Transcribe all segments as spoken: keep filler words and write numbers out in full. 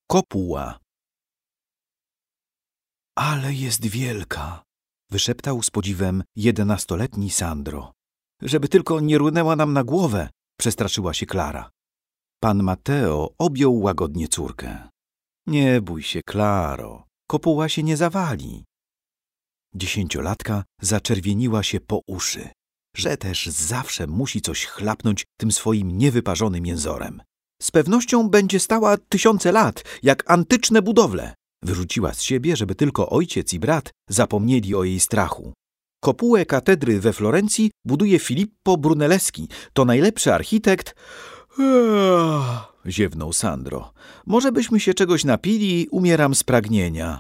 Kopuła. Ale jest wielka, wyszeptał z podziwem jedenastoletni Sandro. Żeby tylko nie runęła nam na głowę, przestraszyła się Klara. Pan Mateo objął łagodnie córkę. Nie bój się, Klaro, kopuła się nie zawali. Dziesięciolatka zaczerwieniła się po uszy, że też zawsze musi coś chlapnąć tym swoim niewyparzonym jęzorem. Z pewnością będzie stała tysiące lat, jak antyczne budowle. Wyrzuciła z siebie, żeby tylko ojciec i brat zapomnieli o jej strachu. Kopułę katedry we Florencji buduje Filippo Brunelleschi. To najlepszy architekt... Eee, ziewnął Sandro. Może byśmy się czegoś napili, umieram z pragnienia.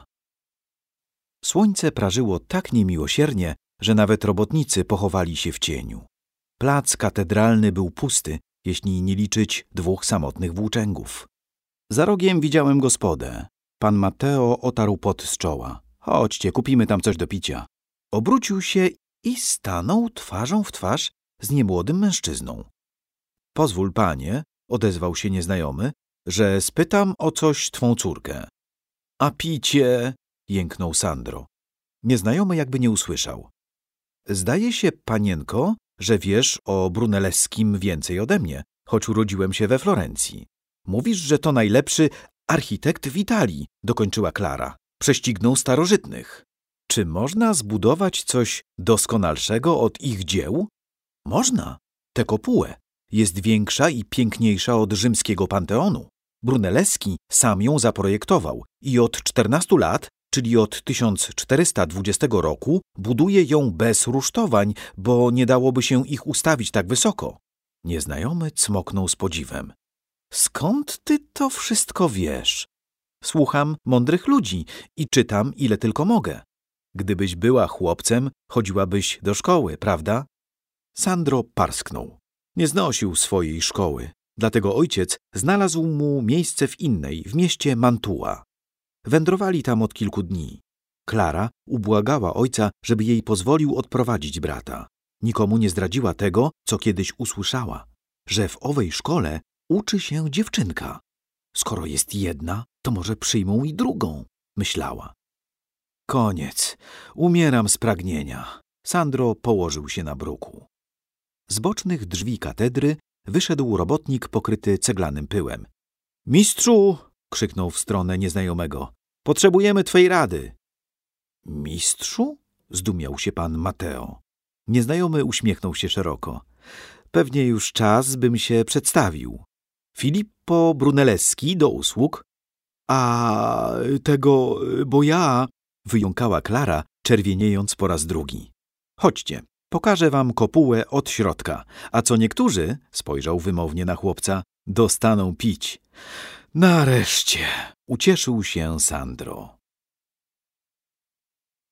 Słońce prażyło tak niemiłosiernie, że nawet robotnicy pochowali się w cieniu. Plac katedralny był pusty, jeśli nie liczyć dwóch samotnych włóczęgów. Za rogiem widziałem gospodę. Pan Mateo otarł pot z czoła. Chodźcie, kupimy tam coś do picia. Obrócił się i stanął twarzą w twarz z niemłodym mężczyzną. Pozwól, panie, odezwał się nieznajomy, że spytam o coś twą córkę. A picie, jęknął Sandro. Nieznajomy jakby nie usłyszał. Zdaje się, panienko, że wiesz o Brunelleskim więcej ode mnie, choć urodziłem się we Florencji. Mówisz, że to najlepszy architekt w Italii, dokończyła Klara. Prześcignął starożytnych. Czy można zbudować coś doskonalszego od ich dzieł? Można. Tę kopułę jest większa i piękniejsza od rzymskiego Panteonu. Brunelleschi sam ją zaprojektował i od czternastu lat, czyli od tysiąc czterysta dwudziestego roku, buduje ją bez rusztowań, bo nie dałoby się ich ustawić tak wysoko. Nieznajomy cmoknął z podziwem. Skąd ty to wszystko wiesz? Słucham mądrych ludzi i czytam, ile tylko mogę. Gdybyś była chłopcem, chodziłabyś do szkoły, prawda? Sandro parsknął. Nie znosił swojej szkoły, dlatego ojciec znalazł mu miejsce w innej, w mieście Mantua. Wędrowali tam od kilku dni. Klara ubłagała ojca, żeby jej pozwolił odprowadzić brata. Nikomu nie zdradziła tego, co kiedyś usłyszała, że w owej szkole uczy się dziewczynka. Skoro jest jedna, to może przyjmą i drugą, myślała. Koniec. Umieram z pragnienia. Sandro położył się na bruku. Z bocznych drzwi katedry wyszedł robotnik pokryty ceglanym pyłem. Mistrzu! Krzyknął w stronę nieznajomego. Potrzebujemy twej rady. Mistrzu? Zdumiał się pan Mateo. Nieznajomy uśmiechnął się szeroko. Pewnie już czas, bym się przedstawił. Filippo Brunelleschi do usług. A tego, bo ja... wyjąkała Klara, czerwieniejąc po raz drugi. Chodźcie, pokażę wam kopułę od środka, a co niektórzy, spojrzał wymownie na chłopca, dostaną pić. Nareszcie, ucieszył się Sandro.